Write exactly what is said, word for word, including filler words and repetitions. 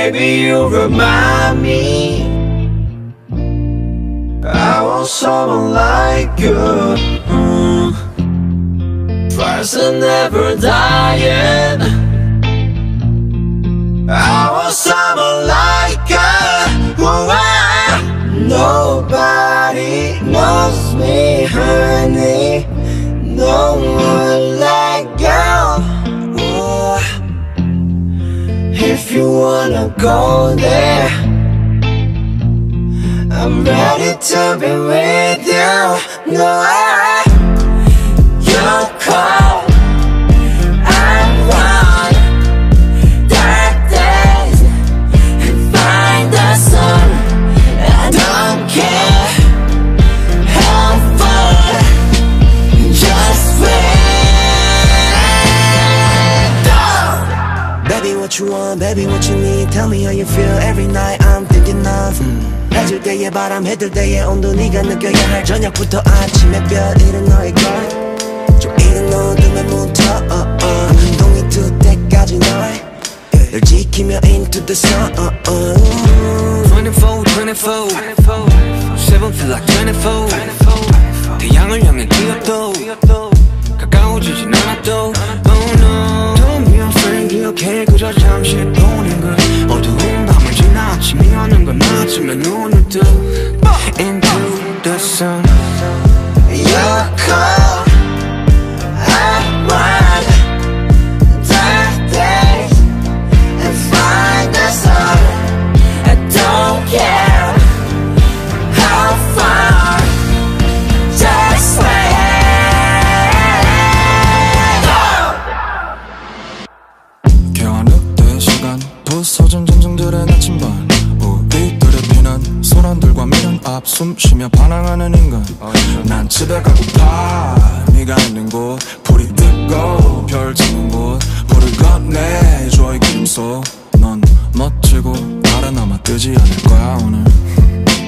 Baby, you remind me I want someone like you. mm. Fires are never dying. I want someone like you. Ooh, ah. Nobody knows me, honey. No one like you. Ooh. If you wanna go there, I'm ready to be with you. No, I, you're cold, I'm warm. Dark days and find the sun. I don't care how far, just wait. Baby, what you want, baby, what you need. Tell me how you feel every night. I'm thinking of mm. 해질 때의 바람, 해들 때의 온도. 네가 느껴야 할 저녁부터 아침의 별. 이른 너일걸. 좀 이른 어둠에 묻어 uh, uh. 동이 뜰 때까지 널 지키며 into the sun uh, uh. twenty-four, twenty-four, seven feel like twenty-four. 태양을 향해 뛰어도 가까워지진 않아도 Oh no, don't be afraid. 기억해 그저 잠시 보낸 걸. 어두운 밤을 지나 아침이 오는 건 아침에 눈을 뜨 Into the sun. You're cold, I'm warm. Dark days and find the sun. I don't care how far, just wait. 개화늑대 시간 부서진 전정들의 나침반. 우리들의 피난 소란들과 미련 앞 숨쉬며 반항하는 인간. 난 집에 가고파. 네가 있는 곳 불이 뜨고 별 지는 곳 불을 건네줘 이 꿈속. 넌 멋지고 달에 남아 뜨지 않을 거야 오늘.